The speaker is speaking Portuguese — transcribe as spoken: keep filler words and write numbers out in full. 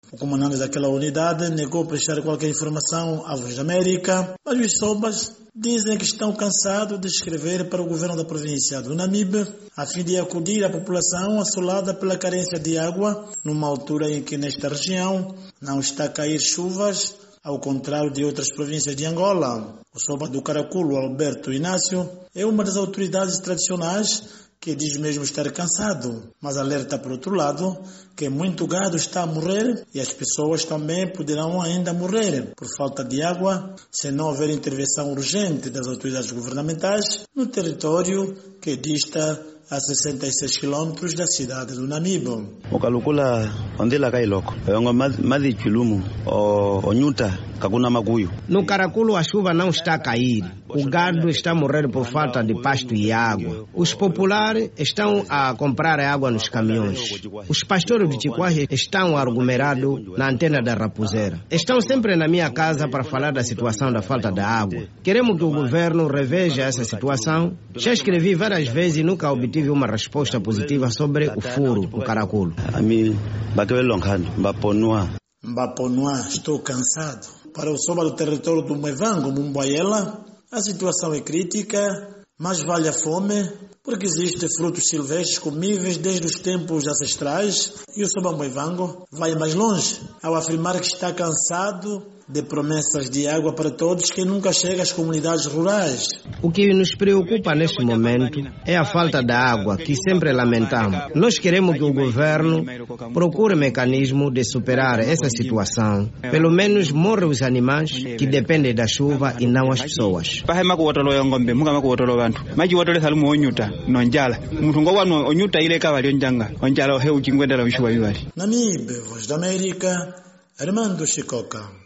O comandante daquela unidade negou prestar qualquer informação à Voz da América, mas os sobas dizem que estão cansados de escrever para o governo da província do Namibe a fim de acudir à população assolada pela carência de água, numa altura em que nesta região não está a cair chuvas, ao contrário de outras províncias de Angola. O soba do Caraculo, Alberto Inácio, é uma das autoridades tradicionais que diz mesmo estar cansado, mas alerta por outro lado que muito gado está a morrer e as pessoas também poderão ainda morrer por falta de água se não houver intervenção urgente das autoridades governamentais no território que dista a sessenta e seis quilômetros da cidade do Namibe. O calcula onde lá cai louco. É um madi chilumo o nyuta kakuna maguyo. No Caraculo a chuva não está a cair. O gado está a morrer por falta de pasto e água. Os populares estão a comprar água nos caminhões. Os pastores de Chiquaje estão aglomerados na antena da Raposeira. Estão sempre na minha casa para falar da situação da falta de água. Queremos que o governo reveja essa situação. Já escrevi várias vezes e nunca obtive uma resposta positiva sobre o furo do Caraculo. Mbaponua, estou cansado. Para o soba do território do Mwevango, Mumboyela, a situação é crítica, mas vale a fome, porque existem frutos silvestres comíveis desde os tempos ancestrais, e o soba Mwevango vai mais longe, ao afirmar que está cansado de promessas de água para todos que nunca chega às comunidades rurais. O que nos preocupa neste momento é a falta de água, que sempre lamentamos. Nós queremos que o governo procure mecanismo de superar essa situação. Pelo menos morrem os animais que dependem da chuva e não as pessoas. Namibe, Voz da América, Armando Chicoca.